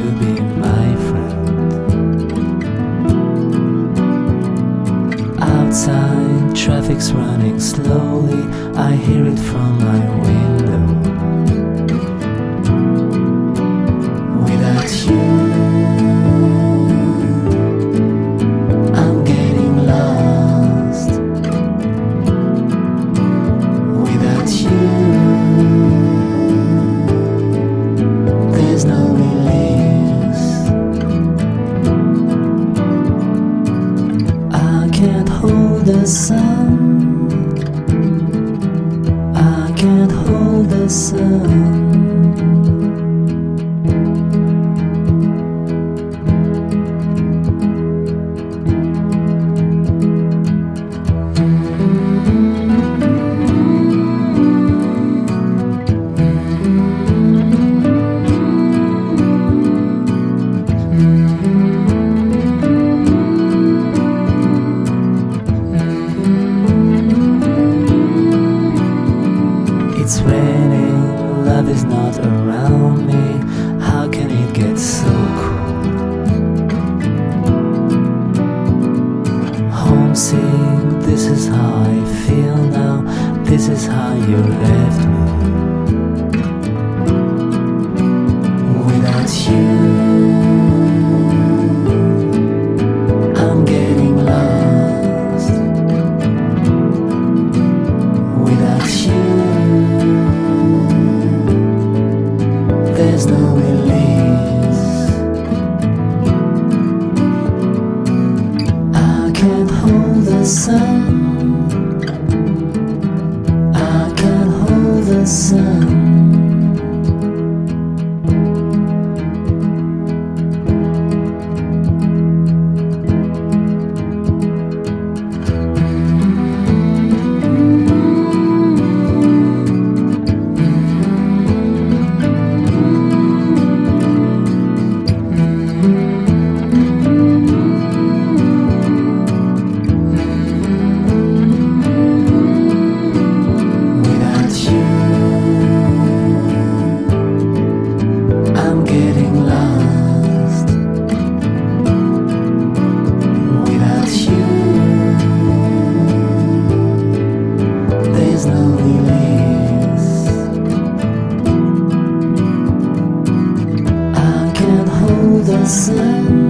be my friend. Outside, traffic's running slowly, I hear it from my window. Without you, I'm getting lost. Without you, there's no release. I can't hold the sun, I can't hold the sun. It's raining, love is not around me. How can it get so cool? Homesick, this is how I feel now. This is how you left me. Without you, I'm getting lost. Without you, there's no release. I can't hold the sun, I can't hold the sun. I'm getting lost. Without you, there's no release. I can't hold the sun,